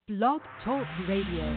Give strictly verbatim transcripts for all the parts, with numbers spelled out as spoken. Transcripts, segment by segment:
Blog Talk Radio.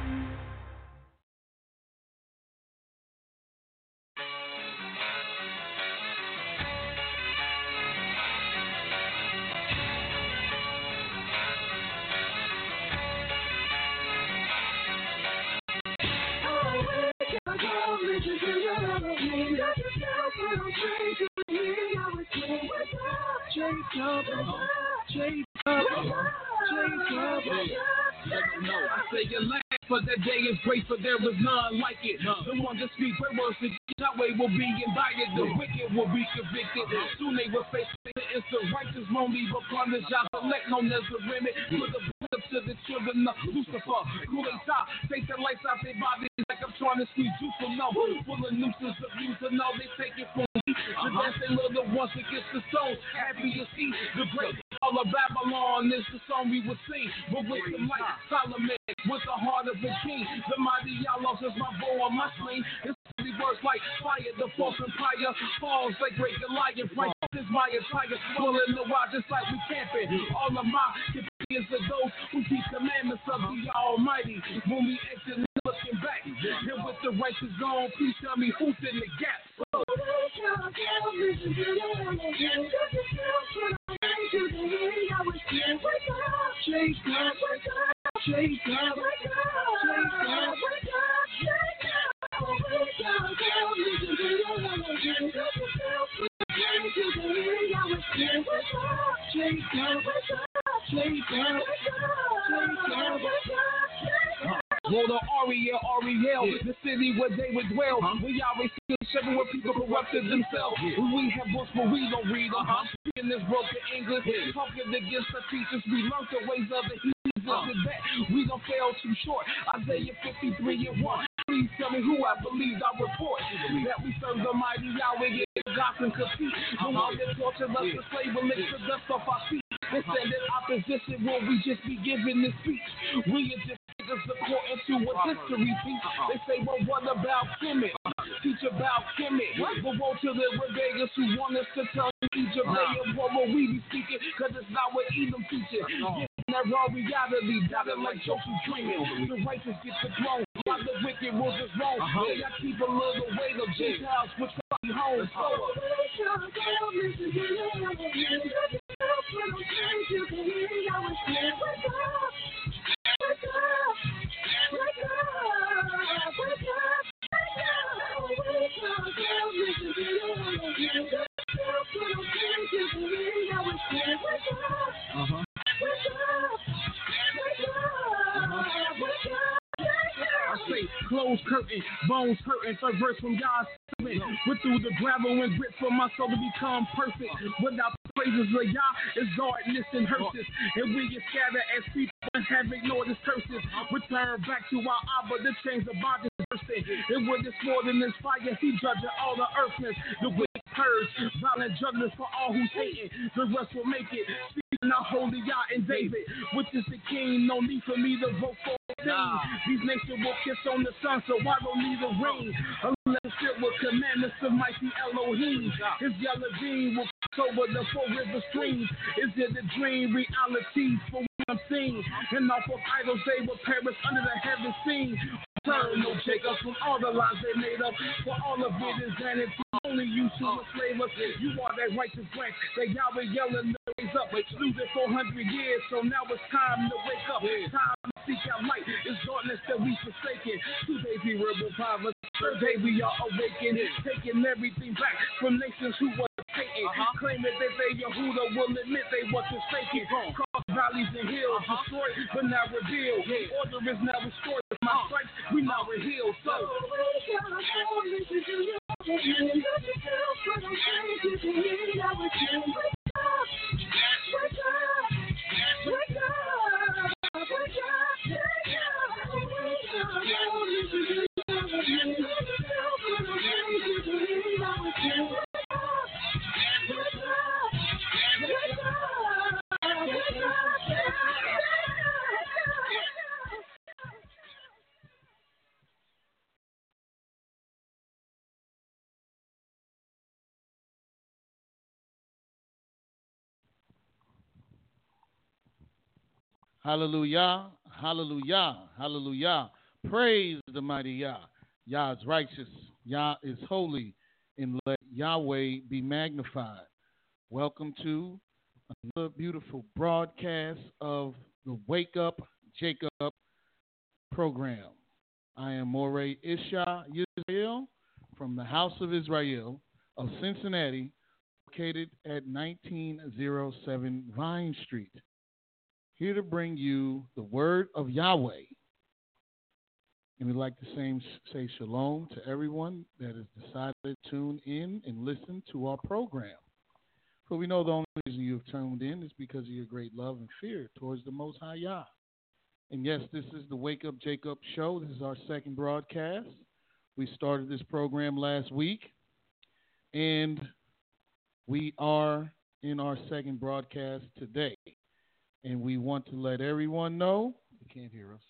I say your laugh, for that day is great, for there is none like it. The one that speaks great words to Yahweh will be indicted. The wicked will be convicted. Soon they will face sentence. The righteous won't leave upon the job. Select known as the remedy for the blood to the children of Lucifer. Who they top, take the lights out their bodies like I'm trying to squeeze juice from no. Full of nooses, abuse, and all they take it from me. The dancing little ones against the stones. Happy to see the great all of Babylon is the song we would sing. But with the might, Solomon, with the heart of a king. The mighty Yalos is my bow on my sling. It's really words like fire, the false empire falls like great Goliath. Right, is my attire, swirling the wild just like we camping. All of my companions are those who keep commandments of the Almighty. When we exit, looking back, and with the righteous gone, please tell me who's in the gap. So, Chase up, chase up, Roll the Ariel, Ariel, the city where they would dwell. We always see seven where people corrupted themselves. We have books, but we don't read them. In this broken English, talking against the teachers, we learned the ways of the heathens. With that, we don't fail too short. Isaiah fifty-three and one. Please tell me who I believe I report. That we serve the mighty Yahweh, God can compete. The one that tortured us to slave will lick the dust off our feet. They said that opposition will we just be giving this speech. We are just niggas according to what history teach. They say, well, what about Kemet? Teach about Kemet. But woe to the rebellious who want us to turn Egypt. They and what will we be speaking? Cause it's not what Edom teaches. That raw reality, dotted like Joseph dreaming. The righteous get the throne, while the wicked will just roam. They got keep a little weight of Gentiles, which will be home. So, uh-huh. I say, close curtain, bones hurting, third verse from God's servant. Went through the gravel and grit for my soul to become perfect. Without the praises of Yah, it's darkness and hearses. And we get scattered as people and have ignored his curses. Return back to our Abba, the chains of bondage person. And when it's more than this fire, he judging all the earthness. The wicked purge, violent judgments for all who's hating. The rest will make it. Now holy Yah and David, which is the king. No need for me to vote for a thing. These nations will kiss on the sun, so I don't need a ring. Unless it will commandments of mighty Elohim. His yellow beam will cross over the four river streams. Is it a dream? Reality for what I'm seeing. And off of idols they will perish under the heaven scene. Turn no Jacob from all the lies they made up. For all of it is vanity. Only you to enslave us. You are that righteous branch. That Yahweh yelling to raise up. Slew it four hundred years, so now it's time to wake up. Time to seek out light. It's darkness that we forsaken. Two days we were revived. Third day we are awakened. Taking everything back from nations who were hating. Claiming that they Yehuda will admit they were forsaken. Cross valleys and hills destroyed, but now revealed. Order is now restored. My stripes, we now are healed. So Hallelujah, Hallelujah. Hallelujah. Praise the mighty Yah. Yah is righteous. Yah is holy. And let Yahweh be magnified. Welcome to another beautiful broadcast of the Wake Up Jacob program. I am Morey Isha Israel from the House of Israel of Cincinnati, located at nineteen oh seven Vine Street, here to bring you the word of Yahweh. And we'd like to say, say shalom to everyone that has decided to tune in and listen to our program. For we know the only reason you have tuned in is because of your great love and fear towards the Most High Yah. And yes, this is the Wake Up Jacob show. This is our second broadcast. We started this program last week, and we are in our second broadcast today. And we want to let everyone know, you can't hear us.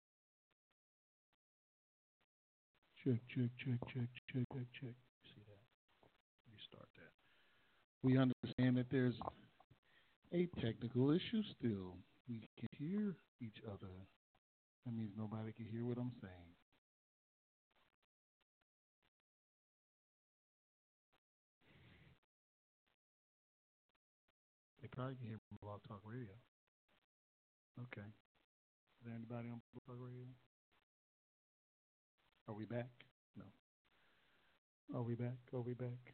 Check, check, check, check, check, check, check. See that? Restart that. We understand that there's a technical issue still. We can hear each other. That means nobody can hear what I'm saying. They probably can hear me on Blog Talk Radio. Okay. Is there anybody on Blog Talk Radio? Are we back? No. Are we back? Are we back?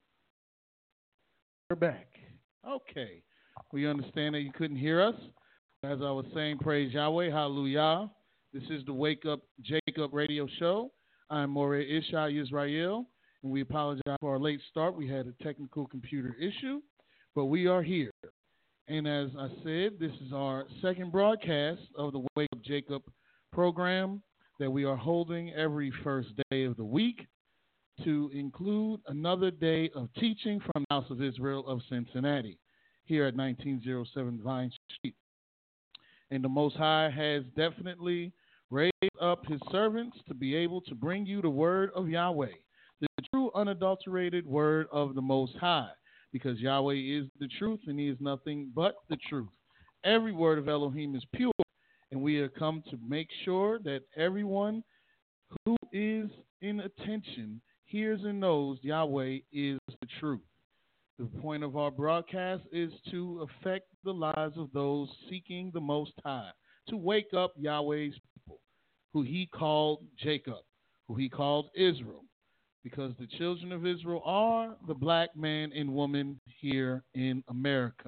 We're back. Okay. We understand that you couldn't hear us. As I was saying, praise Yahweh, hallelujah. This is the Wake Up Jacob radio show. I'm Morey Isha Israel, and we apologize for our late start. We had a technical computer issue, but we are here. And as I said, this is our second broadcast of the Wake Up Jacob program that we are holding every first day of the week to include another day of teaching from the House of Israel of Cincinnati here at nineteen oh seven Vine Street. And the Most High has definitely raised up his servants to be able to bring you the word of Yahweh, the true unadulterated word of the Most High, because Yahweh is the truth and he is nothing but the truth. Every word of Elohim is pure. And we have come to make sure that everyone who is in attention hears and knows Yahweh is the truth. The point of our broadcast is to affect the lives of those seeking the Most High, to wake up Yahweh's people, who he called Jacob, who he called Israel, because the children of Israel are the black man and woman here in America.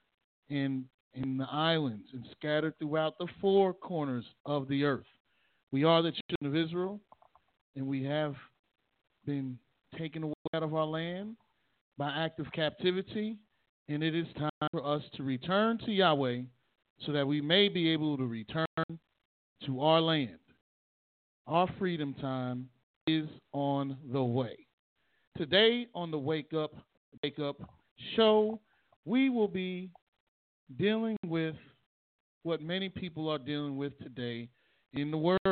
And in the islands and scattered throughout the four corners of the earth. We are the children of Israel, and we have been taken away out of our land by act of captivity, and it is time for us to return to Yahweh so that we may be able to return to our land. Our freedom time is on the way. Today on the Wake Up Jacob show, we will be dealing with what many people are dealing with today in the world.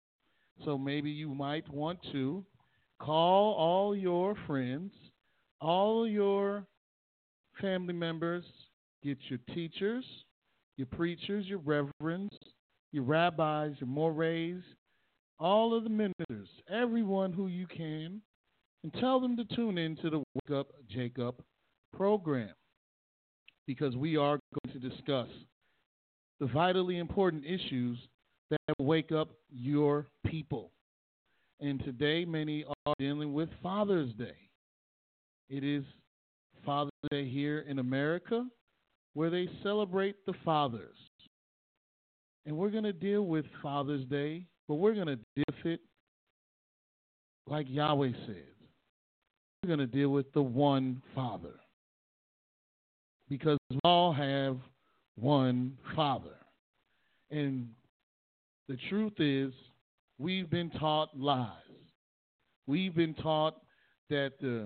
So maybe you might want to call all your friends, all your family members, get your teachers, your preachers, your reverends, your rabbis, your mores, all of the ministers, everyone who you can, and tell them to tune in to the Wake Up Jacob program, because we are going to discuss the vitally important issues that wake up your people. And today, many are dealing with Father's Day. It is Father's Day here in America, where they celebrate the fathers. And we're going to deal with Father's Day, but we're going to deal with it like Yahweh says. We're going to deal with the one Father, because we all have one Father. And the truth is, we've been taught lies. We've been taught that the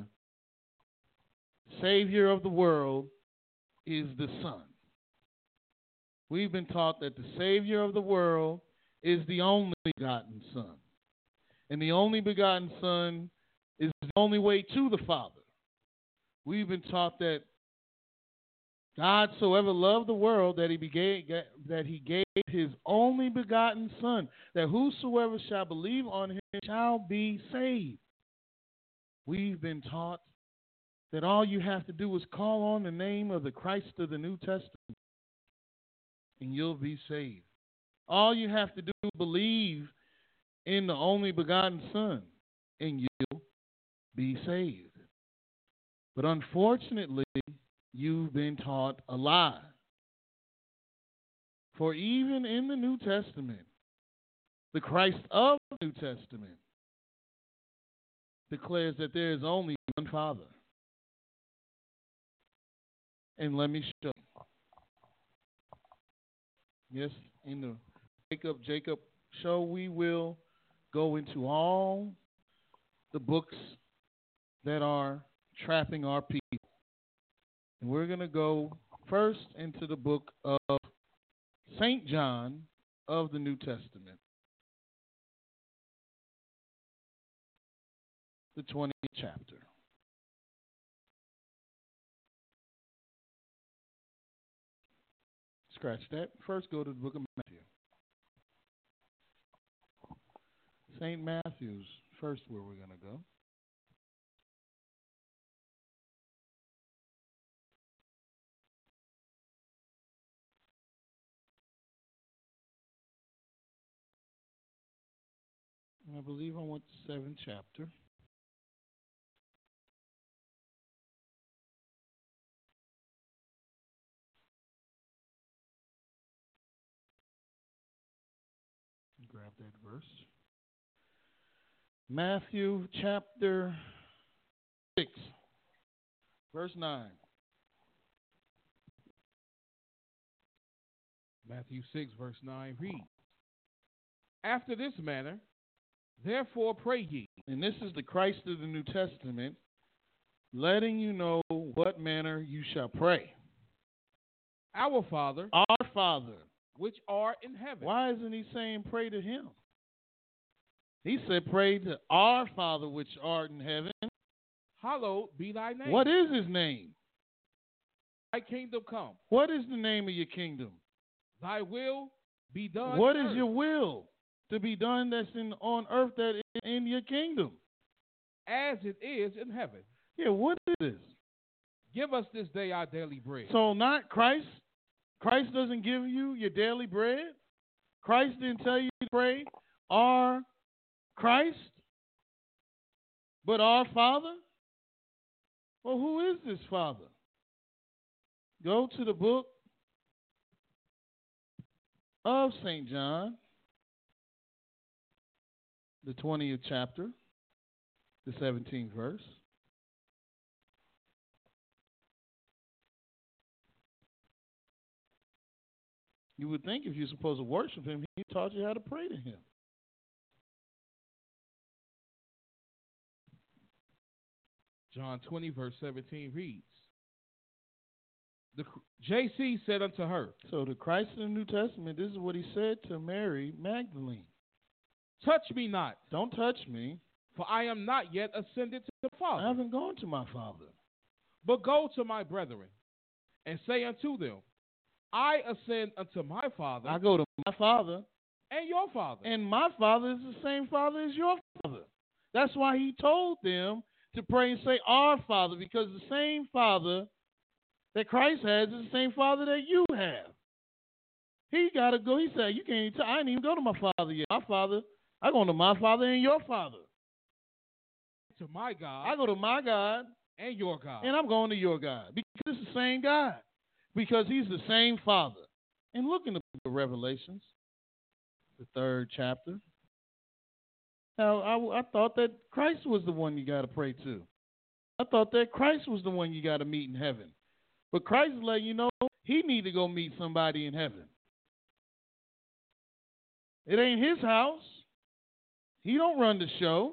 Savior of the world is the Son. We've been taught that the Savior of the world is the only begotten Son. And the only begotten Son is the only way to the Father. We've been taught that God so ever loved the world that he began, that he gave his only begotten Son, that whosoever shall believe on him shall be saved. We've been taught that all you have to do is call on the name of the Christ of the New Testament, and you'll be saved. All you have to do is believe in the only begotten Son, and you'll be saved. But unfortunately, you've been taught a lie. For even in the New Testament, the Christ of the New Testament declares that there is only one Father. And let me show you. Yes, in the Wake Up Jacob show, we will go into all the books that are trapping our people. And we're going to go first into the book of Saint John of the New Testament, the twentieth chapter. Scratch that. First, go to the book of Matthew. Saint Matthew's first where we're going to go. I believe I went to seventh chapter. Grab that verse. Matthew chapter six, verse nine. Matthew six, verse nine reads, After this manner, therefore pray ye. And this is the Christ of the New Testament, letting you know what manner you shall pray. Our Father, Our Father, which art in heaven. Why isn't he saying pray to him? He said pray to our Father which art in heaven. Hallowed be thy name. What is his name? Thy kingdom come. What is the name of your kingdom? Thy will be done. What on is earth. your will to be done that's in on earth that is in your kingdom? As it is in heaven. Yeah, what is this? Give us this day our daily bread. So not Christ? Christ doesn't give you your daily bread? Christ didn't tell you to pray our Christ, but our Father? Well, who is this Father? Go to the book of Saint John, the twentieth chapter, the seventeenth verse. You would think if you're supposed to worship him, he taught you how to pray to him. John twenty, verse seventeen reads, the J C said unto her. So the Christ in the New Testament, this is what he said to Mary Magdalene. Touch me not. Don't touch me. For I am not yet ascended to the Father. I haven't gone to my Father. But go to my brethren, and say unto them, I ascend unto my Father. I go to my Father. And your Father. And my Father is the same Father as your Father. That's why he told them to pray and say, our Father, because the same Father that Christ has is the same Father that you have. He got to go. He said, you can't even tell. I didn't even go to my Father yet. My Father, I go to my Father and your Father. To my God. I go to my God. And your God. And I'm going to your God. Because it's the same God. Because he's the same Father. And look in the book of Revelations, the third chapter. Now, I, I thought that Christ was the one you got to pray to. I thought that Christ was the one you got to meet in heaven. But Christ is letting you know he need to go meet somebody in heaven. It ain't his house. He don't run the show.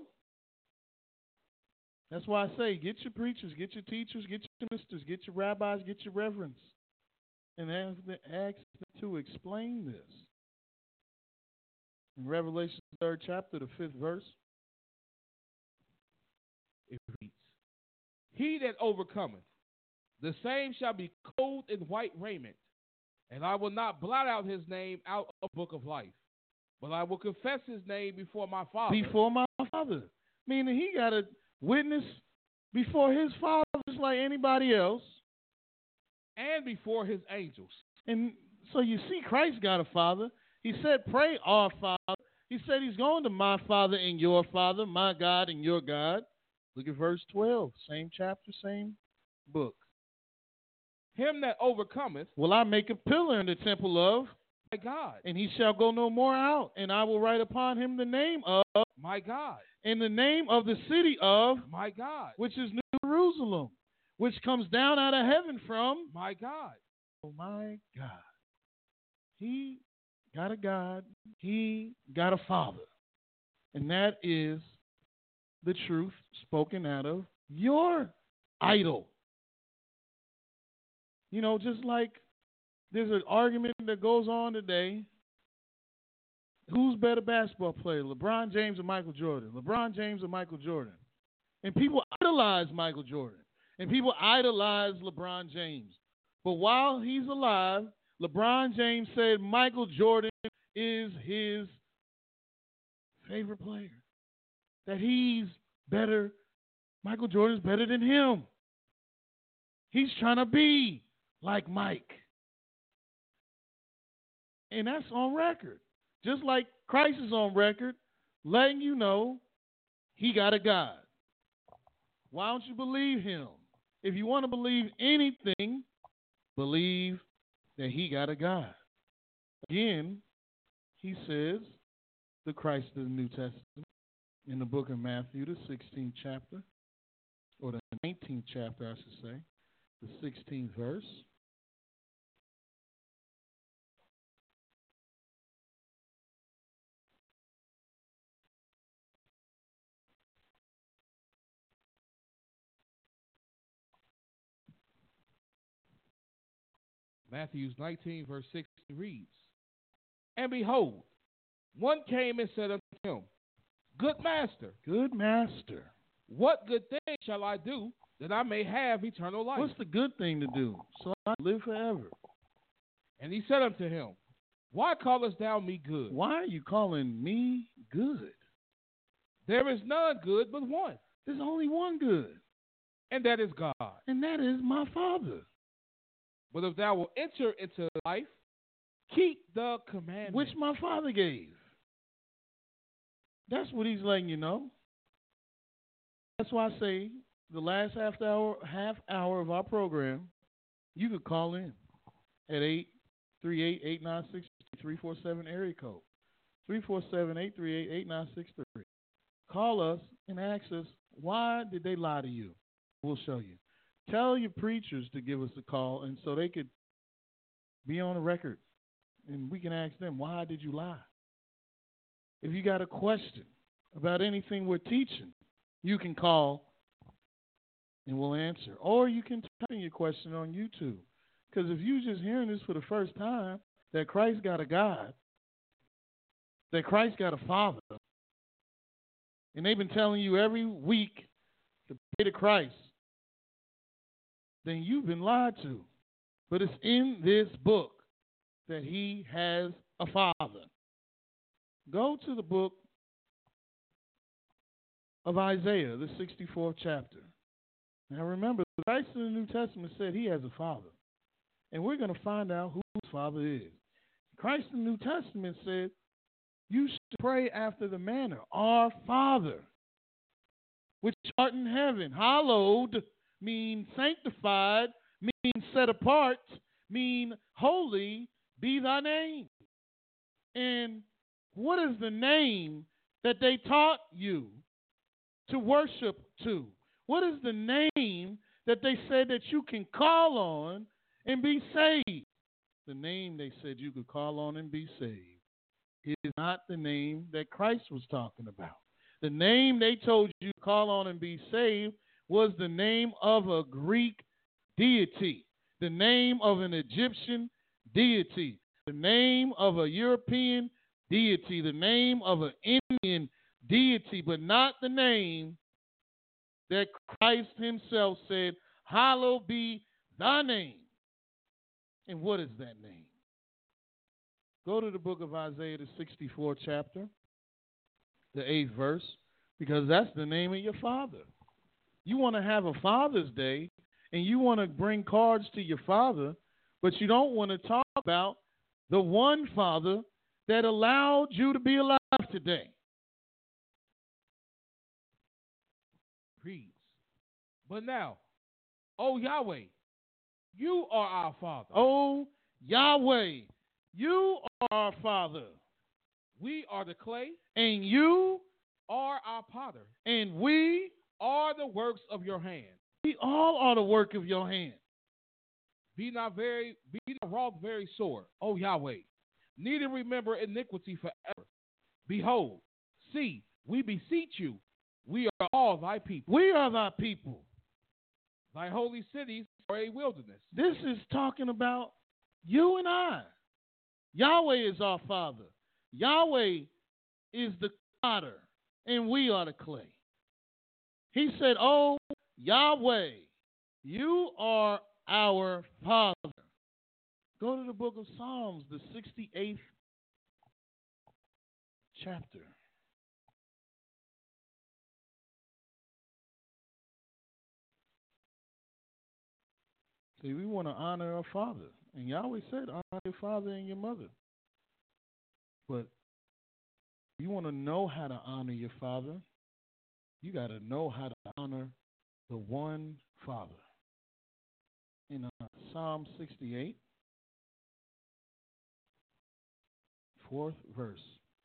That's why I say, get your preachers, get your teachers, get your ministers, get your rabbis, get your reverends, and ask them, ask them to explain this. In Revelation third chapter, the fifth verse, it reads, He that overcometh, The same shall be clothed in white raiment, and I will not blot out his name out of the book of life, but I will confess his name before my Father. Before my Father. Meaning he got to witness before his Father just like anybody else. And before his angels. And so you see Christ got a Father. He said, pray our Father. He said he's going to my Father and your Father, my God and your God. Look at verse twelve. Same chapter, same book. Him that overcometh will I make a pillar in the temple of my God, and he shall go no more out. And I will write upon him the name of my God, and the name of the city of my God, which is New Jerusalem, which comes down out of heaven from my God. Oh my God. He got a God. He got a Father. And that is the truth spoken out of your idol. You know, just like there's an argument that goes on today. Who's better basketball player, LeBron James or Michael Jordan? LeBron James or Michael Jordan? And people idolize Michael Jordan. And people idolize LeBron James. But while he's alive, LeBron James said Michael Jordan is his favorite player. That he's better. Michael Jordan's better than him. He's trying to be like Mike. And that's on record. Just like Christ is on record, letting you know he got a God. Why don't you believe him? If you want to believe anything, believe that he got a God. Again, he says, the Christ of the New Testament, in the book of Matthew, the sixteenth chapter, or the nineteenth chapter, I should say, the sixteenth verse. Matthew nineteen, verse six reads, and behold, one came and said unto him, Good master, good master, what good thing shall I do that I may have eternal life? What's the good thing to do so I live forever? And he said unto him, Why callest thou me good? Why are you calling me good? There is none good but one. There's only one good. And that is God. And that is my Father. But if thou wilt enter into life, keep the commandments. Which my Father gave. That's what he's letting you know. That's why I say the last half hour, half hour of our program, you could call in at eight three eight, eight nine six, three four seven area code. three four seven, eight three eight, eight nine six three. Call us and ask us, why did they lie to you? We'll show you. Tell your preachers to give us a call, and so they could be on the record, and we can ask them, why did you lie? If you got a question about anything we're teaching, you can call, and we'll answer. Or you can type in your question on YouTube. Because if you're just hearing this for the first time, that Christ got a God, that Christ got a Father, and they've been telling you every week to pray to Christ, then you've been lied to. But it's in this book that he has a Father. Go to the book of Isaiah, the sixty-fourth chapter. Now remember, Christ in the New Testament said he has a Father. And we're going to find out who his Father is. Christ in the New Testament said, you should pray after the manner, our Father, which art in heaven, hallowed, mean sanctified, mean set apart, mean holy be thy name. And what is the name that they taught you to worship to? What is the name that they said that you can call on and be saved? The name they said you could call on and be saved is not the name that Christ was talking about. The name they told you to call on and be saved was the name of a Greek deity, the name of an Egyptian deity, the name of a European deity, the name of an Indian deity, but not the name that Christ himself said, hallowed be thy name. And what is that name? Go to the book of Isaiah, the sixty-fourth chapter, the eighth verse, because that's the name of your father. You want to have a Father's Day, and you want to bring cards to your father, but you don't want to talk about the one Father that allowed you to be alive today. Reads, but now, O Yahweh, you are our Father. Oh, Yahweh, you are our Father. We are the clay, and you are our potter, and we are the works of your hand. We all are the work of your hand. Be not very, be not wroth very sore, O Yahweh. Neither remember iniquity forever. Behold, see, we beseech you, we are all thy people. We are thy people. Thy holy cities are a wilderness. This is talking about you and I. Yahweh is our Father. Yahweh is the potter, and we are the clay. He said, oh, Yahweh, you are our Father. Go to the book of Psalms, the sixty-eighth chapter. See, we want to honor our father. And Yahweh said, honor your father and your mother. But you want to know how to honor your father, you got to know how to honor the one Father. In uh, Psalm sixty-eight, fourth verse.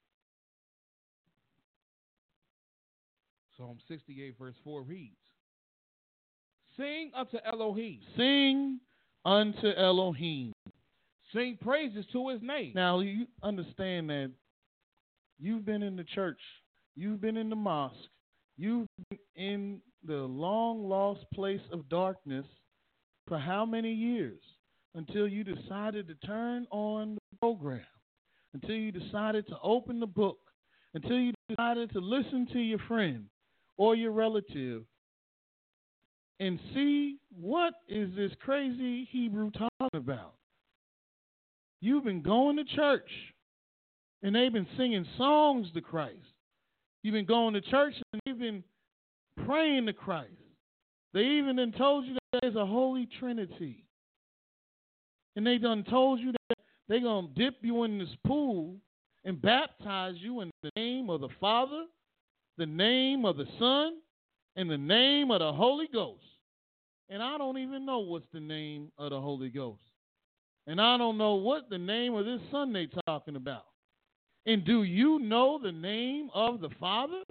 Psalm sixty-eight, verse four reads, sing unto Elohim. Sing unto Elohim. Sing praises to his name. Now, you understand that you've been in the church. You've been in the mosque. You've been in the long-lost place of darkness for how many years? Until you decided to turn on the program. Until you decided to open the book. Until you decided to listen to your friend or your relative and see what is this crazy Hebrew talking about. You've been going to church, and they've been singing songs to Christ. You've been going to church, and they've been praying to Christ. They even done told you that there's a Holy Trinity. And they done told you that they're going to dip you in this pool and baptize you in the name of the Father, the name of the Son, and the name of the Holy Ghost. And I don't even know what's the name of the Holy Ghost. And I don't know what the name of this son they talking about. And do you know the name of the Father?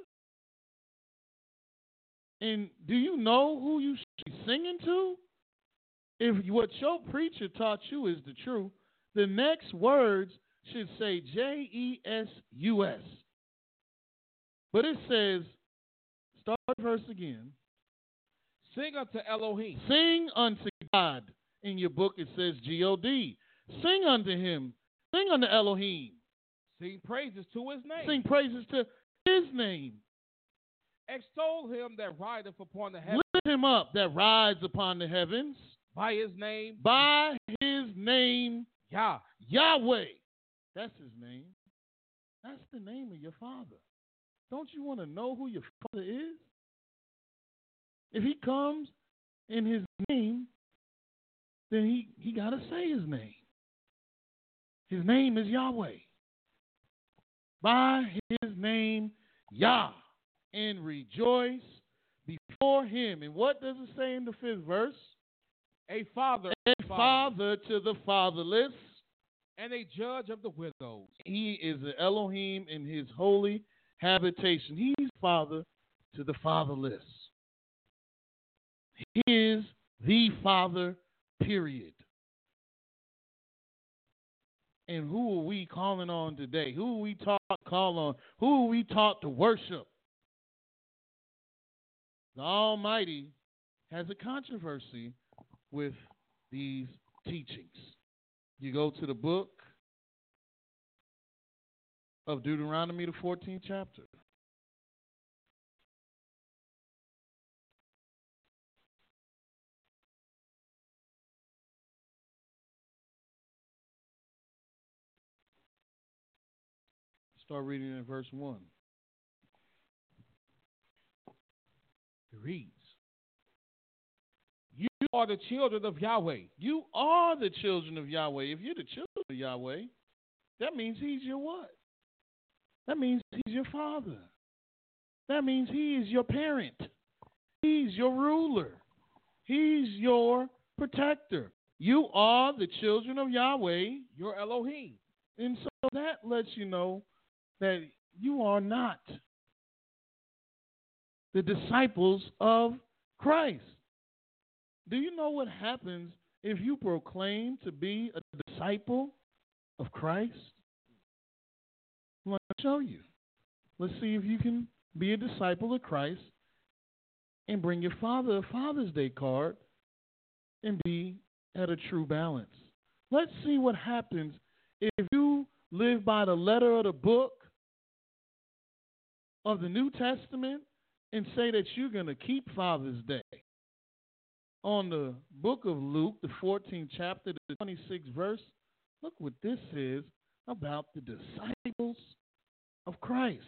And do you know who you should be singing to? If what your preacher taught you is the truth, the next words should say J E S U S. But it says, start the verse again. Sing unto Elohim. Sing unto God. In your book it says G O D. Sing unto him. Sing unto Elohim. Sing praises to his name. Sing praises to his name. Extol him that rideth upon the heavens. Lift him up that rides upon the heavens. By his name. By his name. Yah. Yahweh. That's his name. That's the name of your Father. Don't you want to know who your Father is? If he comes in his name, then he, he got to say his name. His name is Yahweh. By his name, Yah, and rejoice before him. And what does it say in the fifth verse? A father. A father to the fatherless. And a judge of the widows. He is the Elohim in his holy habitation. He's father to the fatherless. He is the Father, period. And who are we calling on today? Who are we taught to call on? Who are we taught to worship? The Almighty has a controversy with these teachings. You go to the book of Deuteronomy, the fourteenth chapter. Start reading in verse one. It reads, "You are the children of Yahweh." You are the children of Yahweh. If you're the children of Yahweh, that means he's your what? That means he's your father. That means he is your parent. He's your ruler. He's your protector. You are the children of Yahweh. Your Elohim. And so that lets you know that you are not the disciples of Christ. Do you know what happens if you proclaim to be a disciple of Christ? Let me show you. Let's see if you can be a disciple of Christ and bring your father a Father's Day card and be at a true balance. Let's see what happens if you live by the letter of the book of the New Testament and say that you're going to keep Father's Day. On the book of Luke, the fourteenth chapter, the twenty-sixth verse, look what this is about the disciples of Christ.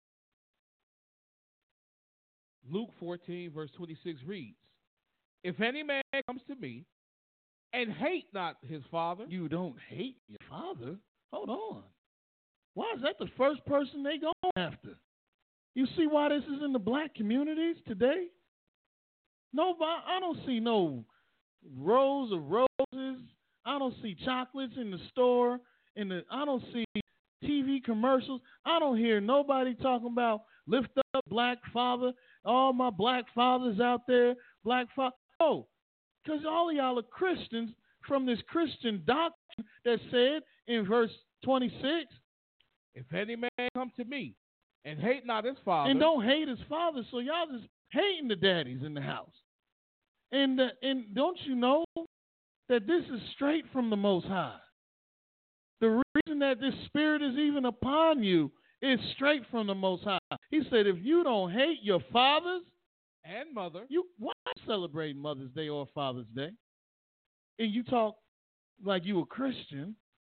Luke fourteen, verse twenty-six reads, "If any man comes to me and hate not his father." You don't hate your father? Hold on. Why is that the first person they go after? You see why this is in the black communities today? Nobody, I don't see no rows of roses. I don't see chocolates in the store. In the, I don't see T V commercials. I don't hear nobody talking about lift up black father. All my black fathers out there, black father. Oh, because all of y'all are Christians from this Christian doctrine that said in verse twenty-six, "If any man come to me and hate not his father." And don't hate his father. So y'all just hating the daddies in the house. And, uh, and don't you know that this is straight from the Most High? The reason that this spirit is even upon you is straight from the Most High. He said, if you don't hate your fathers and mother, you why celebrate Mother's Day or Father's Day? And you talk like you a Christian,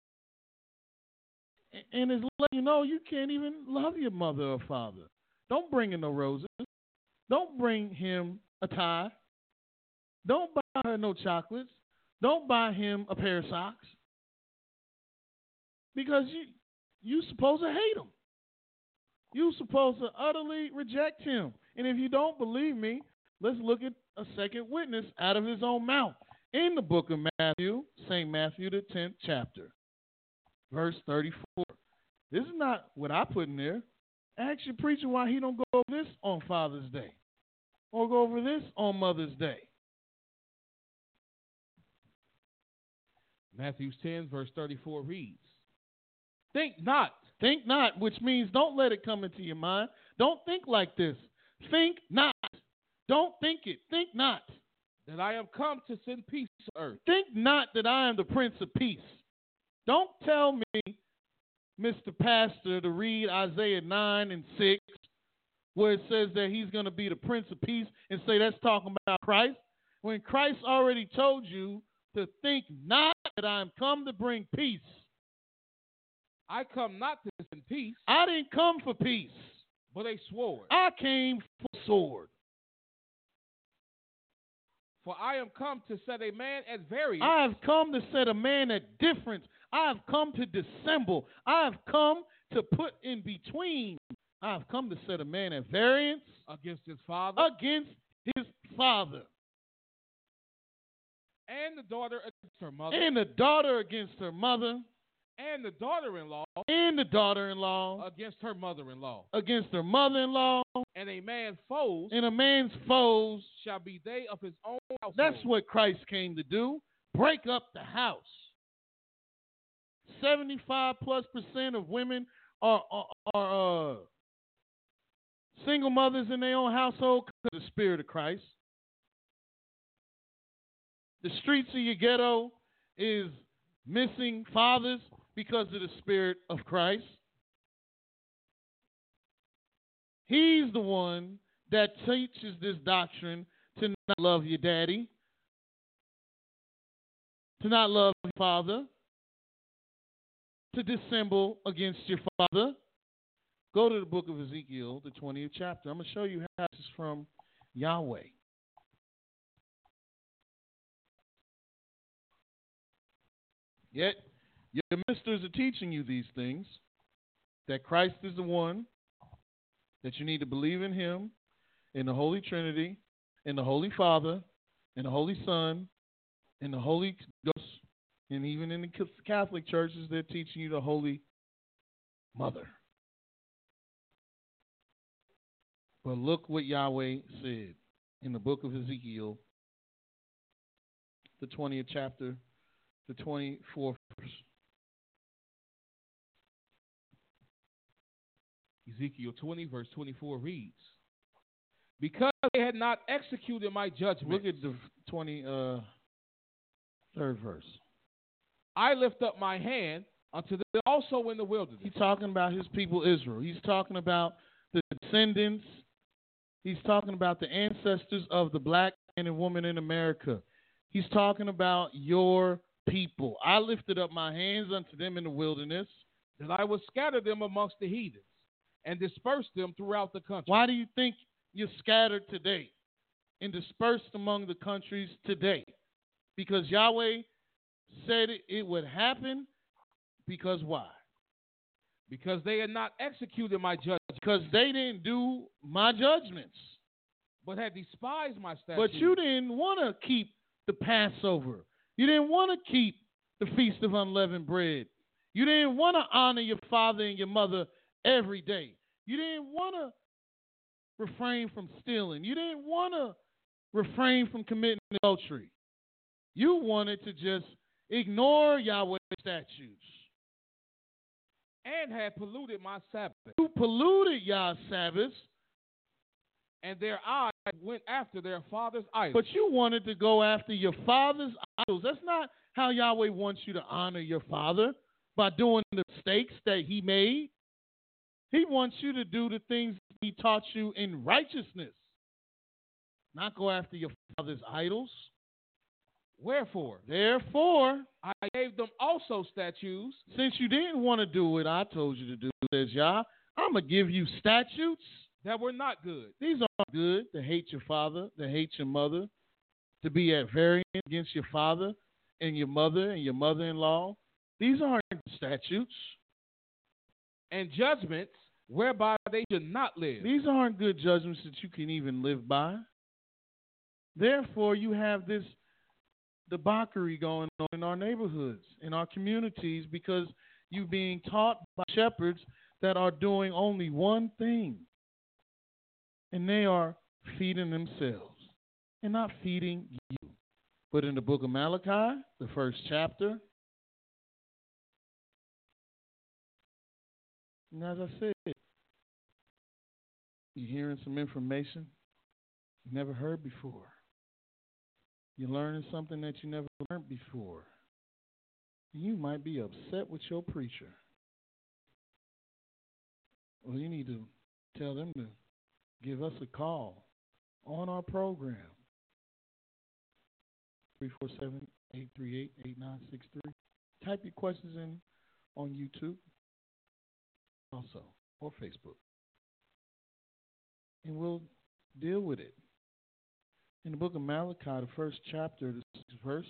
and it's letting you know you can't even love your mother or father. Don't bring in no roses. Don't bring him a tie. Don't buy her no chocolates. Don't buy him a pair of socks. Because you you supposed to hate him. You supposed to utterly reject him. And if you don't believe me, let's look at a second witness out of his own mouth. In the book of Matthew, Saint Matthew, the tenth chapter, verse thirty-four. This is not what I put in there. Ask your preacher why he don't go over this on Father's Day or go over this on Mother's Day. Matthew ten, verse thirty-four reads, "Think not." Think not, which means don't let it come into your mind. Don't think like this. Think not. Don't think it. Think not. "That I am come to send peace to earth." Think not that I am the Prince of Peace. Don't tell me, Mister Pastor, to read Isaiah nine and six, where it says that he's going to be the Prince of Peace, and say that's talking about Christ, when Christ already told you to think not that I am come to bring peace. "I come not to send peace." I didn't come for peace, "but a sword." I came for sword. "For I am come to set a man at variance." I have come to set a man at difference. I have come to dissemble. I have come to put in between. I have come to set a man at variance against his father. Against his father. "And the daughter against her mother." And the daughter against her mother. "And the daughter-in-law." And the daughter-in-law. "Against her mother-in-law." Against her mother-in-law. "And a man's foes." And a man's foes. "Shall be they of his own household." That's what Christ came to do. Break up the house. seventy-five plus percent of women are, are, are uh, single mothers in their own household because of the Spirit of Christ. The streets of your ghetto is missing fathers because of the Spirit of Christ. He's the one that teaches this doctrine to not love your daddy, to not love your father, to dissemble against your father, Go to the book of Ezekiel, the twentieth chapter. I'm going to show you how this is from Yahweh. Yet, your ministers are teaching you these things, that Christ is the one, that you need to believe in him, in the Holy Trinity, in the Holy Father, in the Holy Son, in the Holy Ghost, and even in the Catholic churches, they're teaching you the Holy Mother. But look what Yahweh said in the book of Ezekiel, the twentieth chapter, the twenty-fourth verse. Ezekiel twenty, verse twenty-four reads, because they had not executed my judgment. Look at the twenty-third verse. I lift up my hand unto them also in the wilderness. He's talking about his people Israel. He's talking about the descendants. He's talking about the ancestors of the black man and woman in America. He's talking about your people. I lifted up my hands unto them in the wilderness, that I would scatter them amongst the heathens and disperse them throughout the country. Why do you think you're scattered today and dispersed among the countries today? Because Yahweh said it, it would happen. Because why? Because they had not executed my judgment. Because they didn't do my judgments. But had despised my statutes. But you didn't want to keep the Passover. You didn't want to keep the Feast of Unleavened Bread. You didn't want to honor your father and your mother every day. You didn't want to refrain from stealing. You didn't want to refrain from committing adultery. You wanted to just ignore Yahweh's statutes. And had polluted my Sabbath. You polluted Yah's Sabbaths. And their eyes went after their father's idols. But you wanted to go after your father's idols. That's not how Yahweh wants you to honor your father, by doing the mistakes that he made. He wants you to do the things he taught you in righteousness, not go after your father's idols. Wherefore, therefore, I gave them also statutes. Since you didn't want to do what I told you to do, says Yah, I'm going to give you statutes that were not good. These aren't good, to hate your father, to hate your mother, to be at variance against your father and your mother and your mother-in-law. These aren't statutes. And judgments whereby they should not live. These aren't good judgments that you can even live by. Therefore, you have this debauchery going on in our neighborhoods, in our communities, because you're being taught by shepherds that are doing only one thing, and they are feeding themselves and not feeding you. But in the book of Malachi, the first chapter, and as I said, you're hearing some information you never heard before. You're learning something that you never learned before. You might be upset with your preacher. Well, you need to tell them to give us a call on our program. three four seven, eight three eight, eight nine six three. Type your questions in on YouTube also, or Facebook. And we'll deal with it. In the book of Malachi, the first chapter, the sixth verse,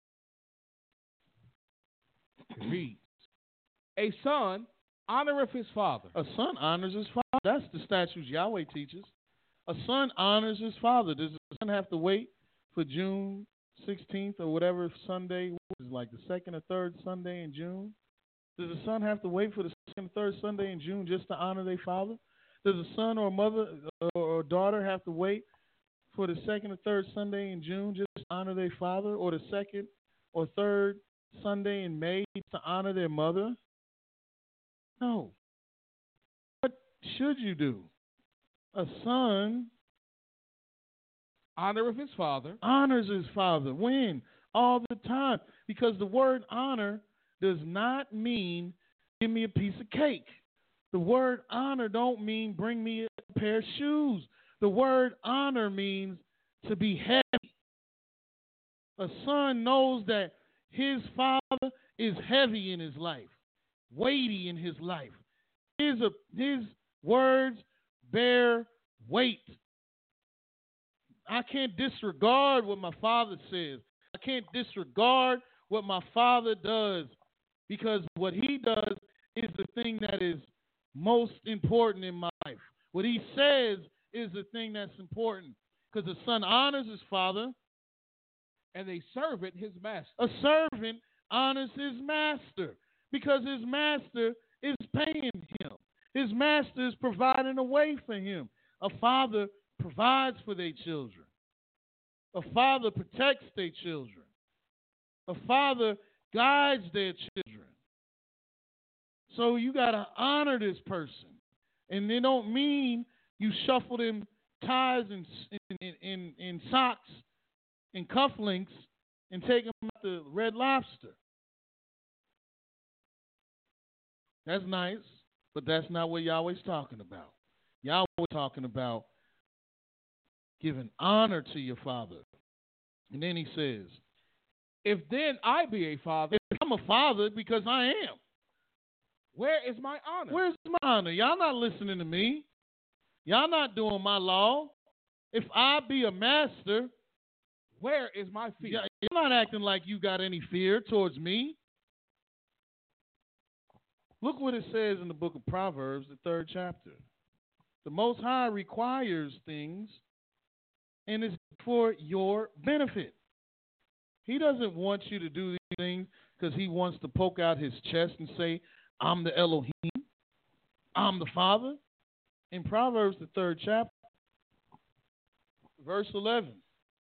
it reads, a son honoreth his father. A son honors his father. That's the statutes Yahweh teaches. A son honors his father. Does the son have to wait for June sixteenth or whatever Sunday is, like the second or third Sunday in June? Does the son have to wait for the second or third Sunday in June just to honor their father? Does a son or mother or daughter have to wait for the second or third Sunday in June just to honor their father, or the second or third Sunday in May to honor their mother? No. What should you do? A son honoreth his father. Honors his father. When? All the time. Because the word honor does not mean give me a piece of cake. The word honor don't mean bring me a pair of shoes. The word honor means to be heavy. A son knows that his father is heavy in his life, weighty in his life. His, his words bear weight. I can't disregard what my father says. I can't disregard what my father does, because what he does is the thing that is most important in my life. What he says is the thing that's important, because the son honors his father, and a servant his master. A servant honors his master because his master is paying him. His master is providing a way for him. A father provides for their children. A father protects their children. A father guides their children. So you got to honor this person. And they don't mean you shuffle them ties and, and, and, and socks and cufflinks and take them out to Red Lobster. That's nice, but that's not what Yahweh's talking about. Yahweh's talking about giving honor to your father. And then he says, if then I be a father. If I'm a father, because I am. Where is my honor? Where's my honor? Y'all not listening to me. Y'all not doing my law. If I be a master, where is my fear? You're not acting like you got any fear towards me. Look what it says in the book of Proverbs, the third chapter. The Most High requires things, and it's for your benefit. He doesn't want you to do these things because he wants to poke out his chest and say, I'm the Elohim. I'm the Father. In Proverbs, the third chapter, verse eleven.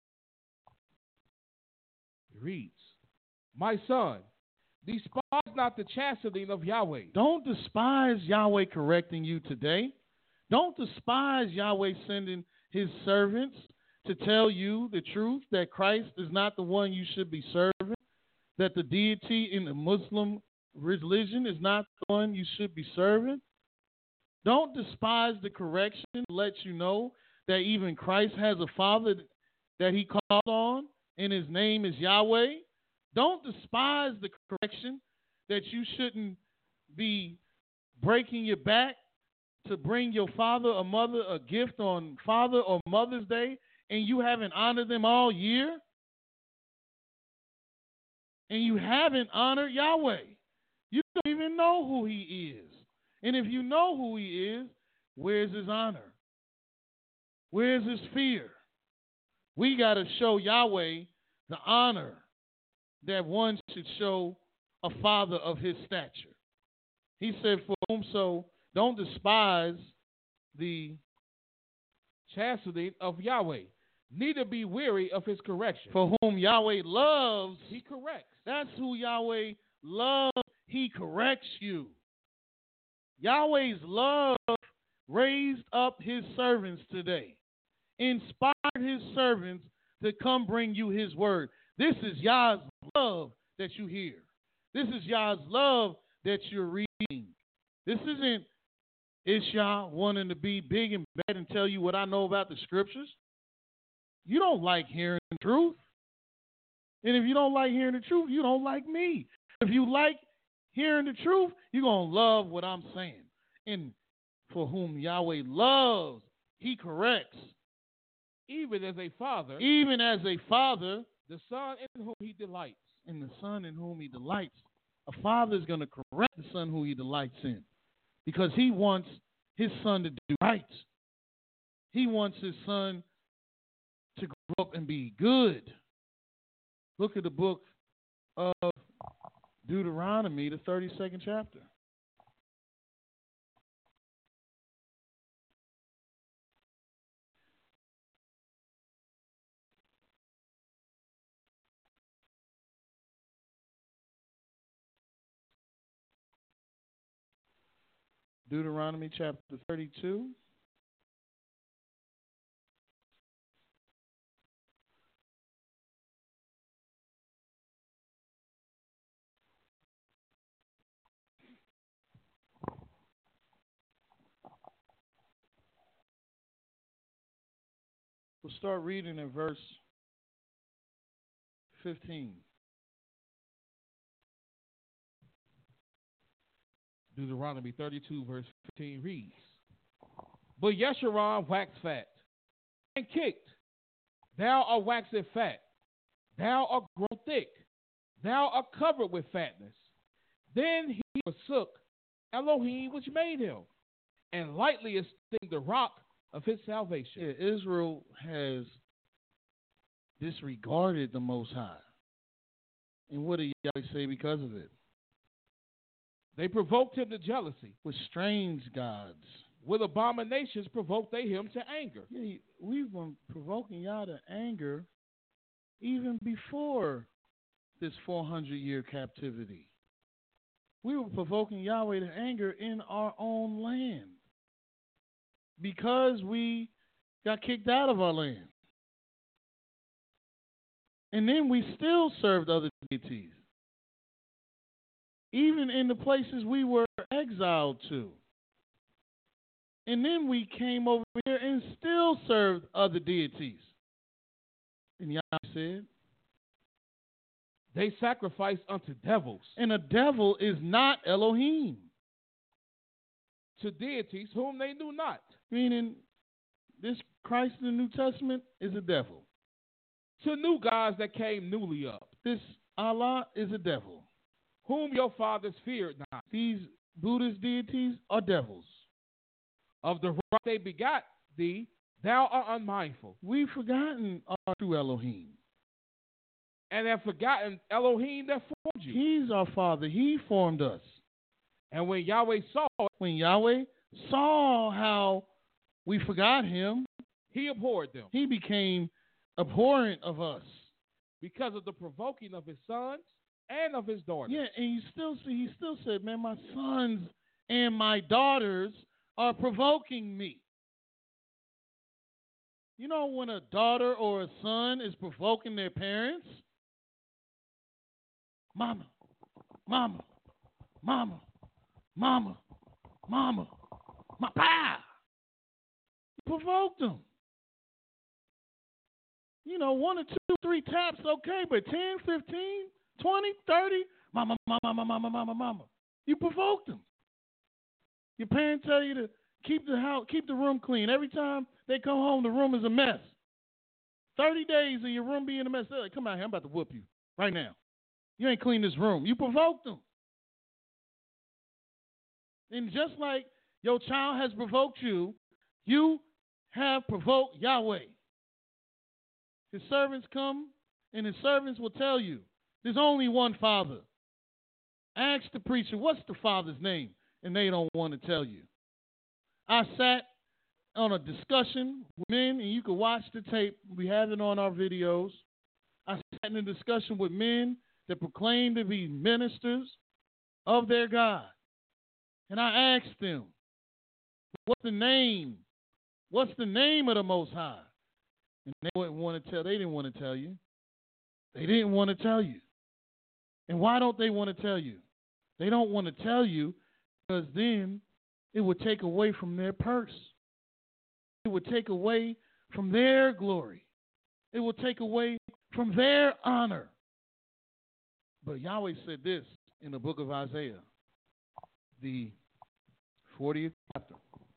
It reads, my son, despise not the chastening of Yahweh. Don't despise Yahweh correcting you today. Don't despise Yahweh sending his servants to tell you the truth, that Christ is not the one you should be serving, that the deity in the Muslim religion is not the one you should be serving. Don't despise the correction that lets you know that even Christ has a father that he calls on, and his name is Yahweh. Don't despise the correction that you shouldn't be breaking your back to bring your father or mother a gift on Father or Mother's Day, and you haven't honored them all year. And you haven't honored Yahweh. You don't even know who he is. And if you know who he is, where's his honor? Where's his fear? We got to show Yahweh the honor that one should show a father of his stature. He said, for whom so, don't despise the chastening of Yahweh, neither be weary of his correction. For whom Yahweh loves, he corrects. That's who Yahweh loves. He corrects you. Yahweh's love raised up his servants today, inspired his servants to come bring you his word. This is Yah's love that you hear. This is Yah's love that you're reading. This isn't Ishah wanting to be big and bad and tell you what I know about the scriptures. You don't like hearing the truth. And if you don't like hearing the truth, you don't like me. If you like hearing the truth, you're going to love what I'm saying. And for whom Yahweh loves, he corrects. Even as a father. Even as a father. The son in whom he delights. And the son in whom he delights. A father is going to correct the son who he delights in. Because he wants his son to do right. He wants his son to grow up and be good. Look at the book of Deuteronomy, the thirty-second chapter. Deuteronomy chapter thirty-two. We'll start reading in verse fifteen. Deuteronomy thirty-two, verse fifteen reads, But Yeshurun waxed fat and kicked. Thou art waxen fat. Thou art grown thick. Thou art covered with fatness. Then he forsook Elohim which made him, and lightly esteemed the rock of his salvation. Yeah, Israel has disregarded the Most High. And what did Yahweh say because of it? They provoked him to jealousy. With strange gods. With abominations provoked they him to anger. Yeah, we've been provoking Yah to anger even before this four hundred year captivity. We were provoking Yahweh to anger in our own land because we got kicked out of our land. And then we still served other deities, even in the places we were exiled to. And then we came over here and still served other deities. And Yah said, they sacrifice unto devils. And a devil is not Elohim. To deities whom they knew not. Meaning, this Christ in the New Testament is a devil. To new gods that came newly up. This Allah is a devil. Whom your fathers feared not. These Buddhist deities are devils. Of the rock they begot thee, thou art unmindful. We've forgotten our true Elohim. And have forgotten Elohim that formed you. He's our Father. He formed us. And when Yahweh saw it, when Yahweh saw how we forgot him, he abhorred them. He became abhorrent of us. Because of the provoking of his sons and of his daughters. Yeah, and you still see, he still said, man, my sons and my daughters are provoking me. You know when a daughter or a son is provoking their parents? Mama, mama, mama, mama, mama, my pa. You provoked them. You know, one or two, three taps, okay, but ten, fifteen, twenty, thirty, mama, mama, mama, mama, mama, mama. You provoked them. Your parents tell you to keep the house, keep the room clean. Every time they come home, the room is a mess. thirty days of your room being a mess. They're like, come out here, I'm about to whoop you right now. You ain't cleaned this room. You provoked them. And just like your child has provoked you, you have provoked Yahweh. His servants come, and his servants will tell you, there's only one Father. Ask the preacher, what's the Father's name? And they don't want to tell you. I sat on a discussion with men, and you can watch the tape. We have it on our videos. I sat in a discussion with men that proclaim to be ministers of their God. And I asked them, what's the name? What's the name of the Most High? And they wouldn't want to tell. They didn't want to tell you. They didn't want to tell you. And why don't they want to tell you? They don't want to tell you because then it would take away from their purse. It would take away from their glory. It would take away from their honor. But Yahweh said this in the book of Isaiah, the fortieth chapter.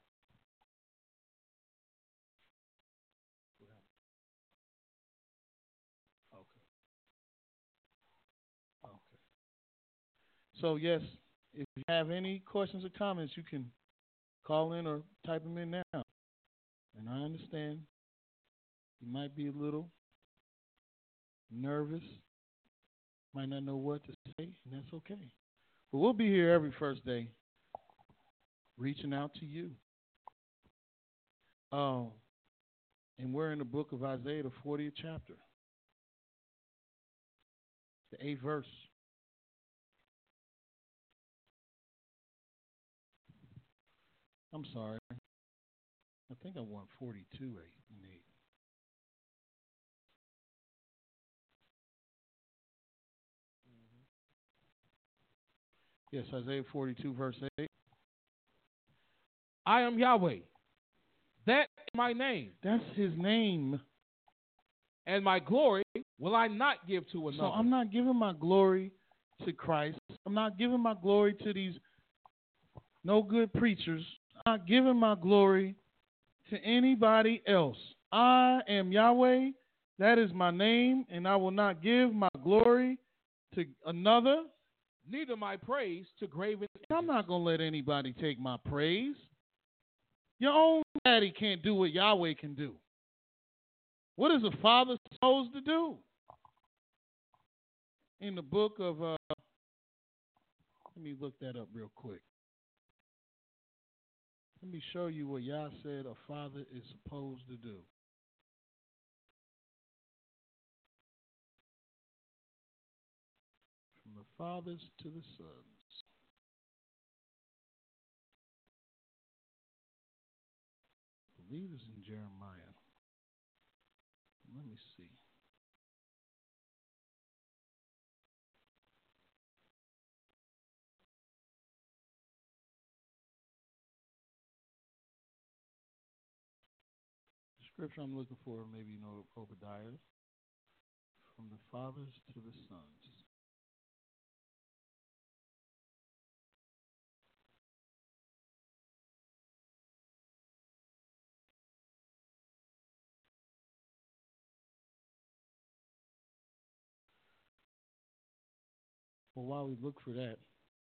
Okay. Okay. So, yes, if you have any questions or comments, you can call in or type them in now. And I understand you might be a little nervous, might not know what to say, and that's okay. But we'll be here every first day reaching out to you. Oh, and we're in the book of Isaiah, the fortieth chapter, the eighth verse. I'm sorry. I think I want forty-two, eight, and eight. Yes, Isaiah forty-two, verse eight. I am Yahweh. That is my name. That's his name. And my glory will I not give to another. So I'm not giving my glory to Christ. I'm not giving my glory to these no good preachers. I'm not giving my glory to anybody else. I am Yahweh. That is my name, and I will not give my glory to another. Neither my praise to graven images. I'm not going to let anybody take my praise. Your own daddy can't do what Yahweh can do. What is a father supposed to do? In the book of, uh, let me look that up real quick. Let me show you what Yah said a father is supposed to do. From the fathers to the sons. I believe it's in Jeremiah. Let me see. The scripture I'm looking for, maybe you know Obadiah. From the fathers to the sons. Well, while we look for that,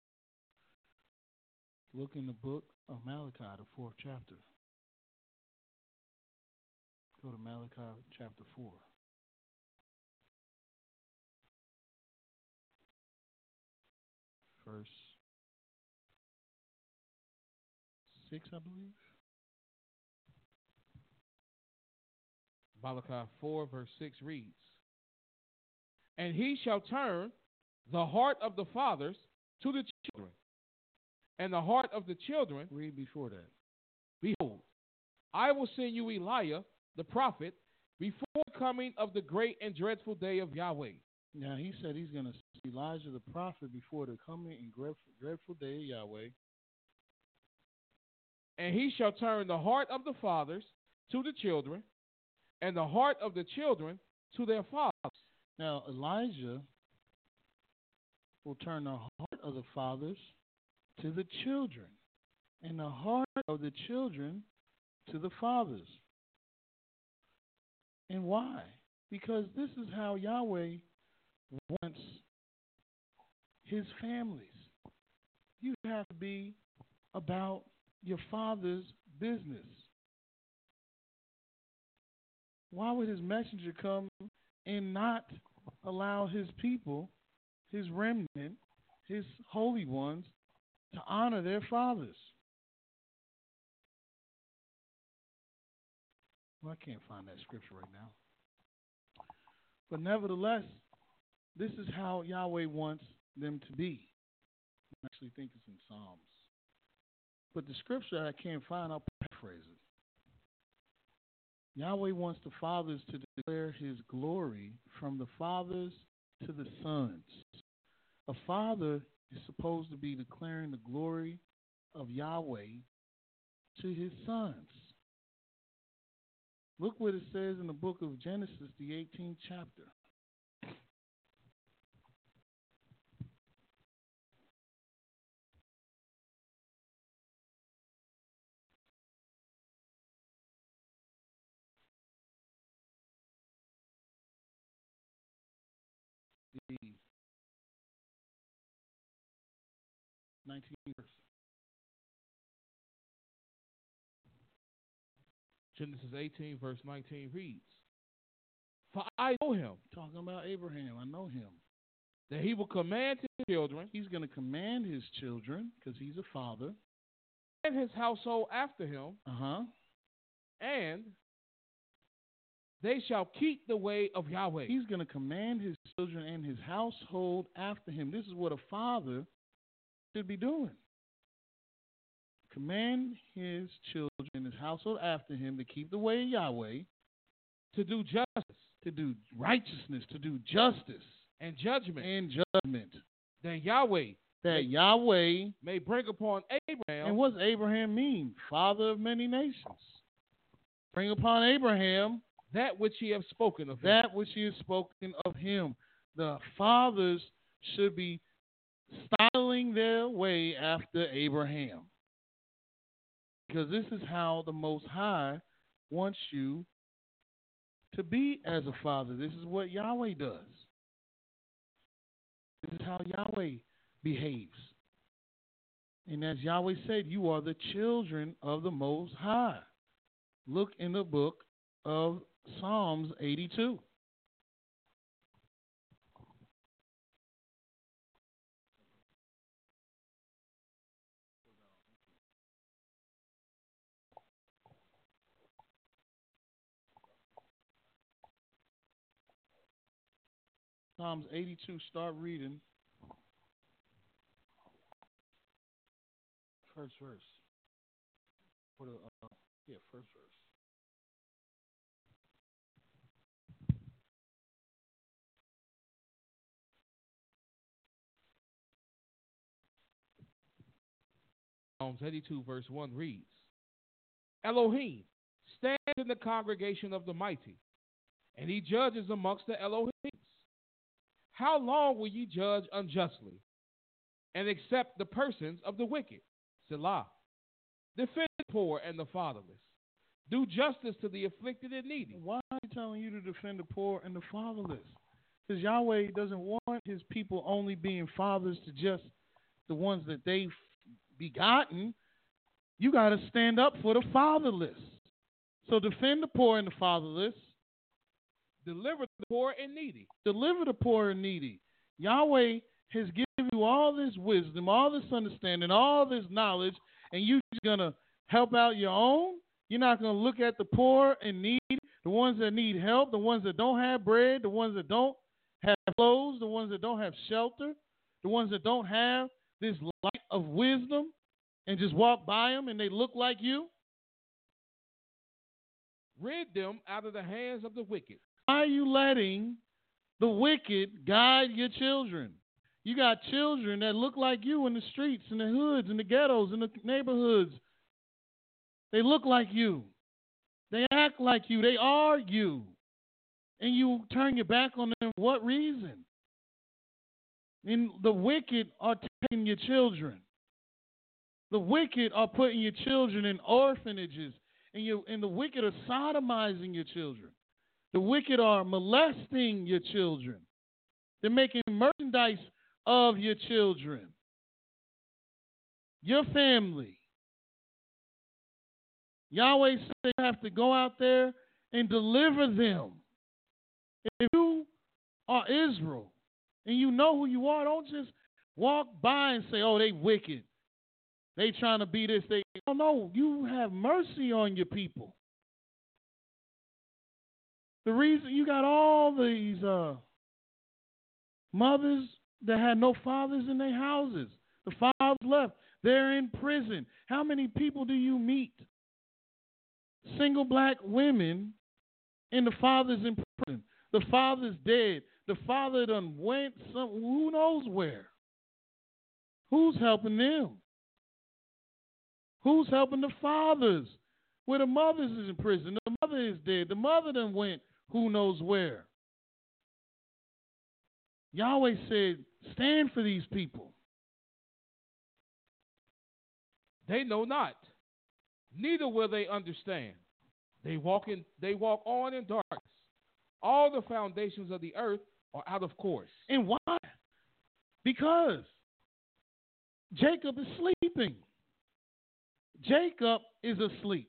look in the book of Malachi, the fourth chapter. Go to Malachi chapter four. Verse six, I believe. Malachi four, verse six reads, and he shall turn the heart of the fathers to the children, and the heart of the children. Read before that. Behold, I will send you Elijah, the prophet, before the coming of the great and dreadful day of Yahweh. Now, he said he's going to send Elijah the prophet before the coming and dreadful, dreadful day of Yahweh. And he shall turn the heart of the fathers to the children, and the heart of the children to their fathers. Now, Elijah will turn the heart of the fathers to the children, and the heart of the children to the fathers. And why? Because this is how Yahweh wants his families. You have to be about your father's business. Why would his messenger come and not allow his people, his remnant, his holy ones, to honor their fathers? Well, I can't find that scripture right now. But nevertheless, this is how Yahweh wants them to be. I actually think it's in Psalms. But the scripture I can't find, I'll paraphrase it. Yahweh wants the fathers to declare his glory from the fathers to the sons. A father is supposed to be declaring the glory of Yahweh to his sons. Look what it says in the book of Genesis, the eighteenth chapter. The nineteenth verse. Genesis eighteen, verse nineteen reads, for I know him. Talking about Abraham, I know him. That he will command his children. He's going to command his children, because he's a father. And his household after him. Uh-huh. And they shall keep the way of Yahweh. He's going to command his children and his household after him. This is what a father should be doing. Command his children and his household after him to keep the way of Yahweh. To do justice. To do righteousness. To do justice. And judgment. And judgment. That Yahweh. That may, Yahweh. May bring upon Abraham. And what does Abraham mean? Father of many nations. Bring upon Abraham. That which he has spoken of him. That which he has spoken of him. The fathers should be styling their way after Abraham. Because this is how the Most High wants you to be as a father. This is what Yahweh does. This is how Yahweh behaves. And as Yahweh said, you are the children of the Most High. Look in the book of Psalms eighty-two. Psalms eighty-two, start reading. First verse. For the, uh, yeah, first verse. Psalms eighty-two, verse one reads, Elohim stands in the congregation of the mighty, and he judges amongst the Elohims. How long will ye judge unjustly, and accept the persons of the wicked? Selah. Defend the poor and the fatherless. Do justice to the afflicted and needy. Why are you telling you to defend the poor and the fatherless? Because Yahweh doesn't want his people only being fathers to just the ones that they've begotten. You got to stand up for the fatherless. So defend the poor and the fatherless. Deliver the poor and needy. Deliver the poor and needy. Yahweh has given you all this wisdom, all this understanding, all this knowledge, and you're just going to help out your own? You're not going to look at the poor and needy, the ones that need help, the ones that don't have bread, the ones that don't have clothes, the ones that don't have shelter, the ones that don't have this light of wisdom, and just walk by them and they look like you? Rid them out of the hands of the wicked. Why are you letting the wicked guide your children? You got children that look like you in the streets, in the hoods, in the ghettos, in the neighborhoods. They look like you. They act like you. They are you. And you turn your back on them for what reason? And the wicked are taking your children. The wicked are putting your children in orphanages. And, you, and the wicked are sodomizing your children. The wicked are molesting your children. They're making merchandise of your children, your family. Yahweh said you have to go out there and deliver them. If you are Israel and you know who you are, don't just walk by and say, oh, they wicked. They trying to be this. They don't know. You have mercy on your people. The reason you got all these uh, mothers that had no fathers in their houses, the fathers left, they're in prison. How many people do you meet? Single black women and the father's in prison. The father's dead. The father done went some, who knows where. Who's helping them? Who's helping the fathers? Where the mothers is in prison. The mother is dead. The mother done went who knows where. Yahweh said, stand for these people. They know not, neither will they understand. They walk in, they walk on in darkness. All the foundations of the earth are out of course. And why? Because Jacob is sleeping. Jacob is asleep.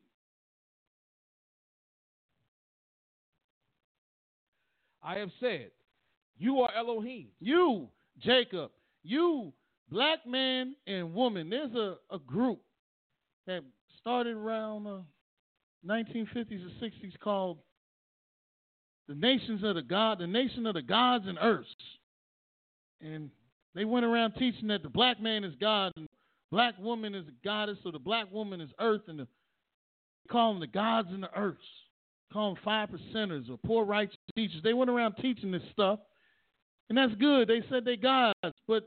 I have said, you are Elohim. You, Jacob, you, black man and woman. There's a, a group that started around uh, nineteen fifties or sixties called the Nations of the God, the Nation of the Gods and Earths. And they went around teaching that the black man is God and the black woman is a goddess, so the black woman is earth, and the, they call them the gods and the earths. Call them five percenters or poor righteous teachers. They went around teaching this stuff, and that's good. They said they gods, but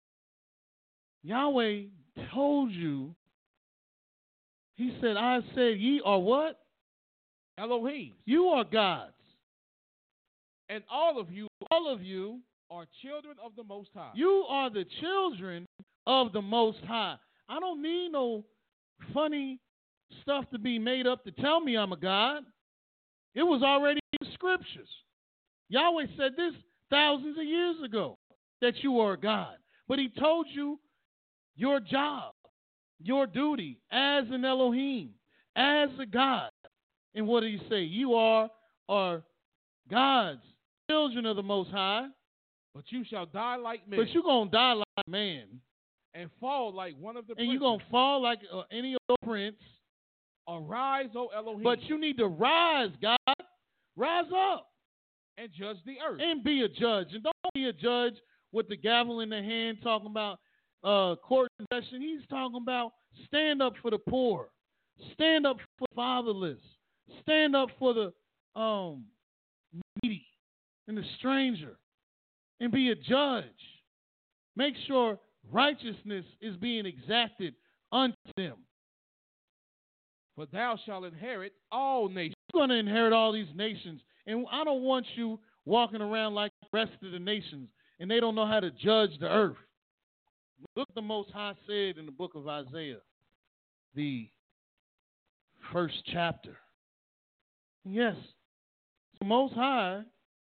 Yahweh told you, he said, I said ye are what? Elohim. You are gods. And all of you, all of you are children of the Most High. You are the children of the Most High. I don't need no funny stuff to be made up to tell me I'm a God. It was already in the scriptures. Yahweh said this thousands of years ago, that you are a God. But he told you your job, your duty as an Elohim, as a God. And what did he say? You are, are gods, children of the Most High. But you shall die like men. But you're going to die like man. And fall like one of the And princes. you're going to fall like uh, any other prince. Arise, O Elohim. But you need to rise, God. Rise up. And judge the earth. And be a judge. And don't be a judge with the gavel in the hand talking about uh, court session. He's talking about stand up for the poor. Stand up for the fatherless. Stand up for the um, needy and the stranger. And be a judge. Make sure righteousness is being exacted unto them. For thou shalt inherit all nations. You're going to inherit all these nations. And I don't want you walking around like the rest of the nations and they don't know how to judge the earth. Look, the Most High said in the book of Isaiah, the first chapter. Yes, the Most High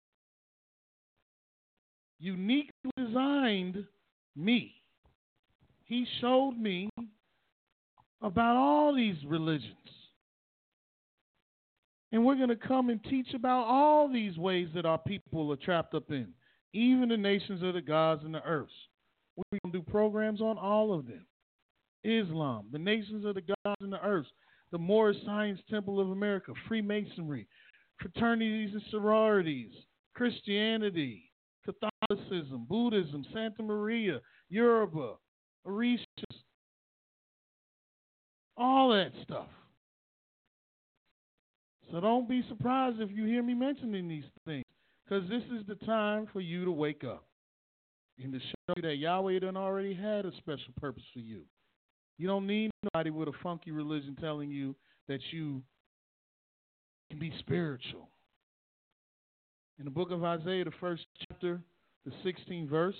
uniquely designed me. He showed me about all these religions. And we're going to come and teach about all these ways that our people are trapped up in, even the nations of the gods and the earths. We're going to do programs on all of them. Islam, the nations of the gods and the earths, the Moorish Science Temple of America, Freemasonry, fraternities and sororities, Christianity, Catholicism, Buddhism, Santa Maria, Yoruba, Orishas, all that stuff. So don't be surprised if you hear me mentioning these things, because this is the time for you to wake up and to show you that Yahweh done already had a special purpose for you. You don't need nobody with a funky religion telling you that you can be spiritual. In the book of Isaiah, the first chapter, the sixteenth verse,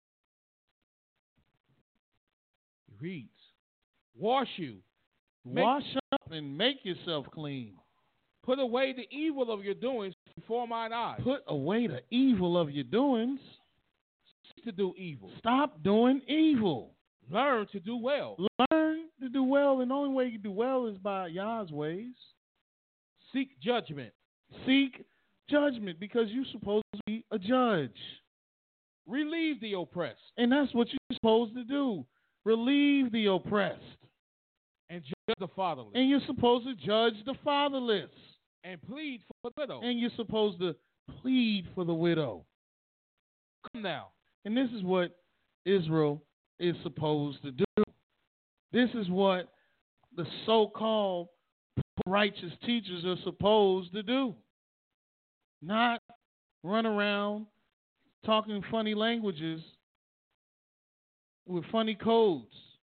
it reads, wash you. Wash up and make yourself clean. Put away the evil of your doings before mine eyes. Put away the evil of your doings. Cease to do evil. Stop doing evil. Learn to do well. Learn to do well, and the only way you do well is by Yah's ways. Seek judgment. Seek judgment, because you're supposed to be a judge. Relieve the oppressed. And that's what you're supposed to do. Relieve the oppressed. And judge the fatherless. And you're supposed to judge the fatherless. And plead for the widow. And you're supposed to plead for the widow. Come now. And this is what Israel is supposed to do. This is what the so-called righteous teachers are supposed to do. Not run around talking funny languages with funny codes.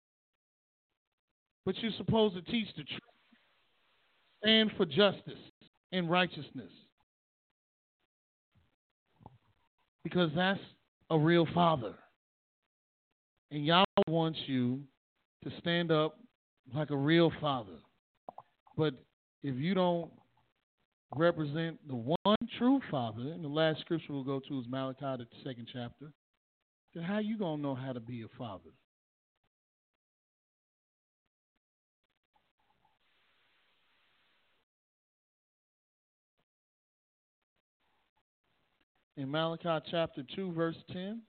But you're supposed to teach the truth. Stand for justice and righteousness. Because that's a real father. And Yahweh wants you to stand up like a real father. But if you don't represent the one true father, and the last scripture we'll go to is Malachi, the second chapter, then how you going to know how to be a father? In Malachi chapter two, verse ten.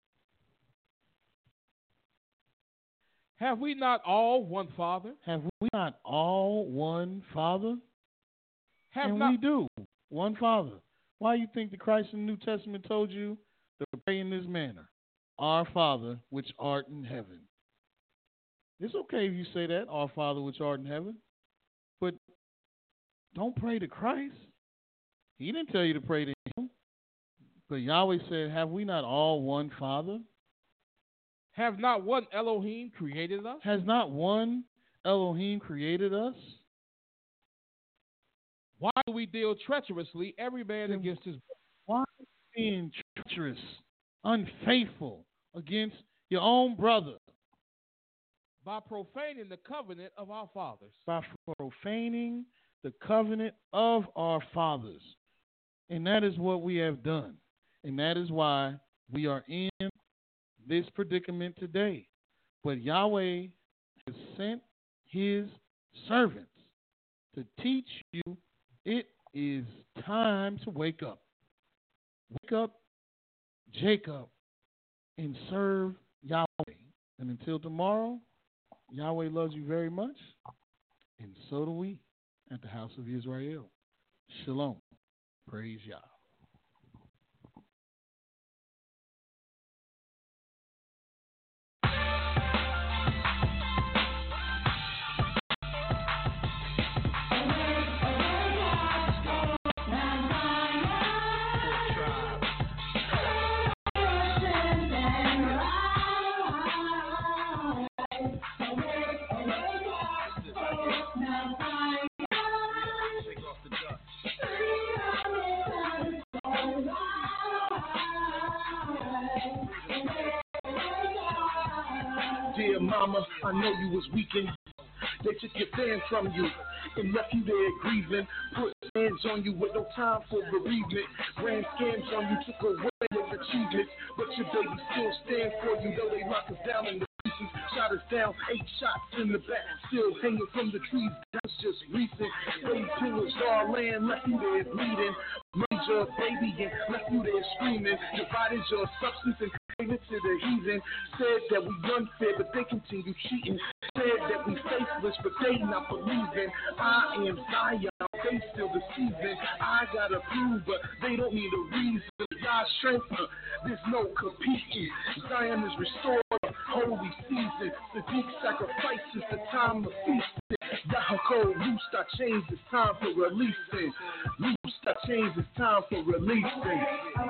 Have we not all one Father? Have we not all one Father? Have and not- we do. One Father. Why do you think the Christ in the New Testament told you to pray in this manner? Our Father, which art in heaven. It's okay if you say that, our Father, which art in heaven. But don't pray to Christ. He didn't tell you to pray to him. But Yahweh said, have we not all one Father? Have not one Elohim created us? Has not one Elohim created us? Why do we deal treacherously, every man Then against his brother? Why are you being treacherous, unfaithful against your own brother? by profaning the covenant of our fathers. By profaning the covenant of our fathers. And that is what we have done. And that is why we are in this predicament today. But Yahweh has sent his servants to teach you it is time to wake up. Wake up, Jacob, and serve Yahweh. And until tomorrow, Yahweh loves you very much, and so do we at the House of Israel. Shalom. Praise Yah. Dear mama, I know you was weakened. They took your fan from you and left you there grieving. Put hands on you with no time for bereavement. Ran scams on you, took away your achievements. But your baby still stand for you, though they lock us down in the pieces. Shot us down, eight shots in the back, still hanging from the trees. That's just recent. They pillaged our land, left you there bleeding. Made your baby and left you there screaming. Divided your substance and gave it to the heathen. Said that we unfair, but they continue cheating. Said that we faithless, but they not believing. I am Zion, they still deceiving. I gotta prove, but they don't need a reason. God's strength, uh, there's no competing. Zion is restored, holy season. Sadiq sacrifices, the time of feasting. Yaakov, loose thy chains, it's time for releasing. Loose thy chains, it's time for releasing.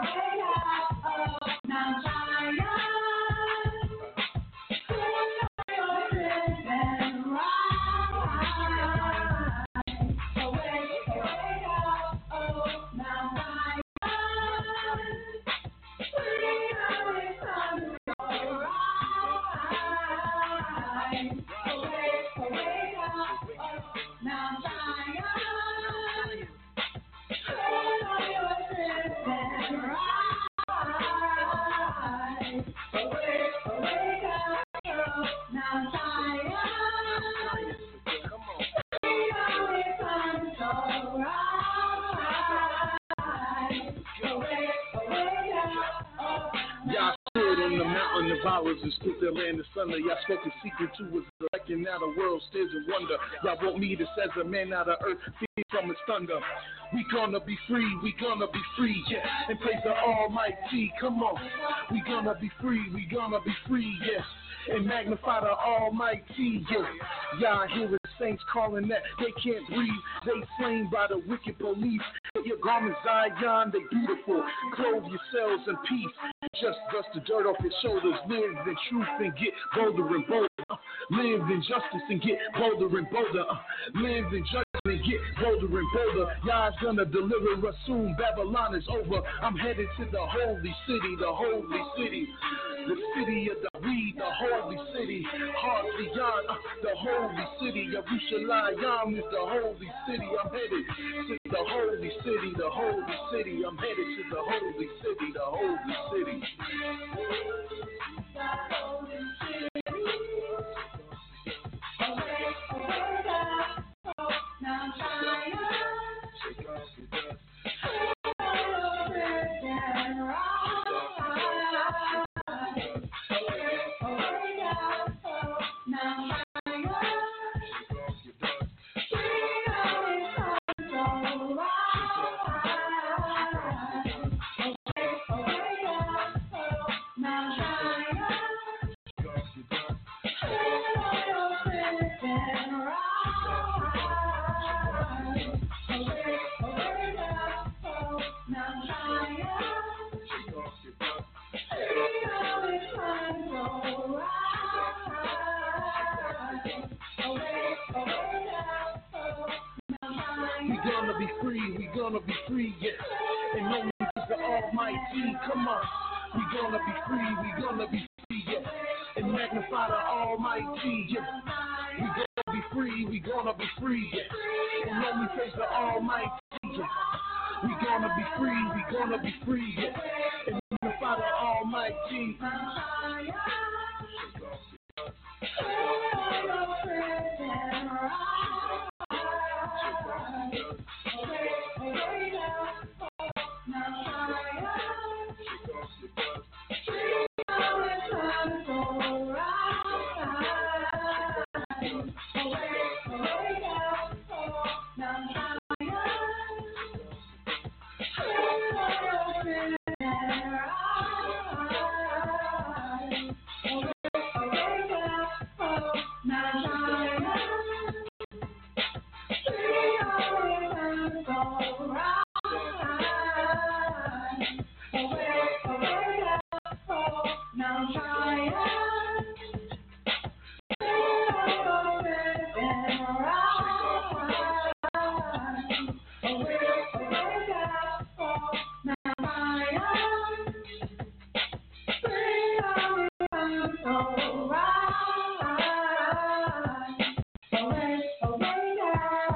Devourers and split their land asunder. Y'all spoke a secret to his election. Now the world stares in wonder. Y'all want me to as a man out of earth, fear from his thunder. We gonna be free, we gonna be free, yeah. And praise the Almighty. Come on, we gonna be free, we gonna be free, yes. And magnify the Almighty, yeah. Y'all hear the saints calling that they can't breathe. They slain by the wicked police. Your garments, Zion, they beautiful. Clothe yourselves in peace. Just dust the dirt off your shoulders. Live in truth and get bolder and bolder. Uh, live in justice and get bolder and bolder. Uh, live in judgment and get bolder and bolder. Yah's gonna deliver us soon. Babylon is over. I'm headed to the holy city, the holy city. The city of the weed, the holy city. Heart beyond uh, the holy city. Yerushalayim is the holy city. I'm headed to the holy city, the holy city. I'm headed to the holy city, the holy city. Gonna be free, yes, and no one is the Almighty. Come on, we gonna be free, we gonna be free, yes, and magnify the Almighty. Yeah. We gonna be free, we gonna be free. Yeah. And when we face the Almighty, yeah. We gonna be free, we gonna be free. Yeah. And magnify the Almighty.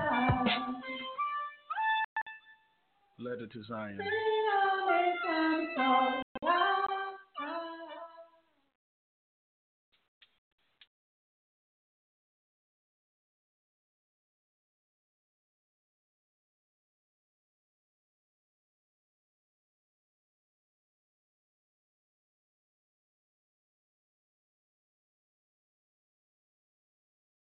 Letter to Zion.